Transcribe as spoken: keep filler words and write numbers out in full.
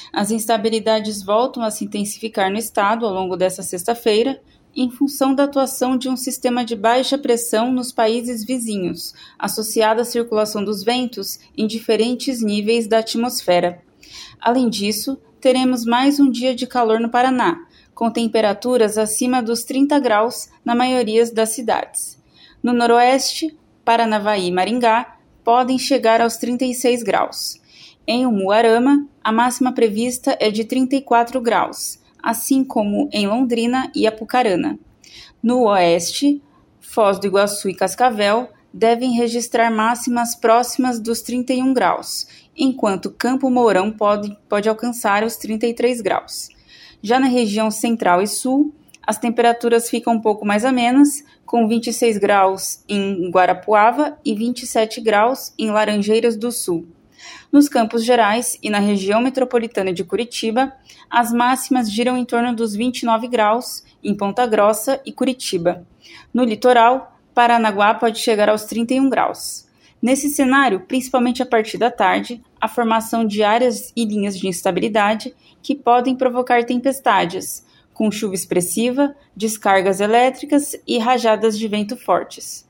As instabilidades voltam a se intensificar no estado ao longo desta sexta-feira, em função da atuação de um sistema de baixa pressão nos países vizinhos, associado à circulação dos ventos em diferentes níveis da atmosfera. Além disso, teremos mais um dia de calor no Paraná, com temperaturas acima dos trinta graus na maioria das cidades. No noroeste, Paranavaí e Maringá podem chegar aos trinta e seis graus. Em Umuarama, a máxima prevista é de trinta e quatro graus, assim como em Londrina e Apucarana. No oeste, Foz do Iguaçu e Cascavel devem registrar máximas próximas dos trinta e um graus, enquanto Campo Mourão pode, pode alcançar os trinta e três graus. Já na região central e sul, as temperaturas ficam um pouco mais amenas, com vinte e seis graus em Guarapuava e vinte e sete graus em Laranjeiras do Sul. Nos Campos Gerais e na região metropolitana de Curitiba, as máximas giram em torno dos vinte e nove graus em Ponta Grossa e Curitiba. No litoral, Paranaguá pode chegar aos trinta e um graus. Nesse cenário, principalmente a partir da tarde, a formação de áreas e linhas de instabilidade que podem provocar tempestades, com chuva expressiva, descargas elétricas e rajadas de vento fortes.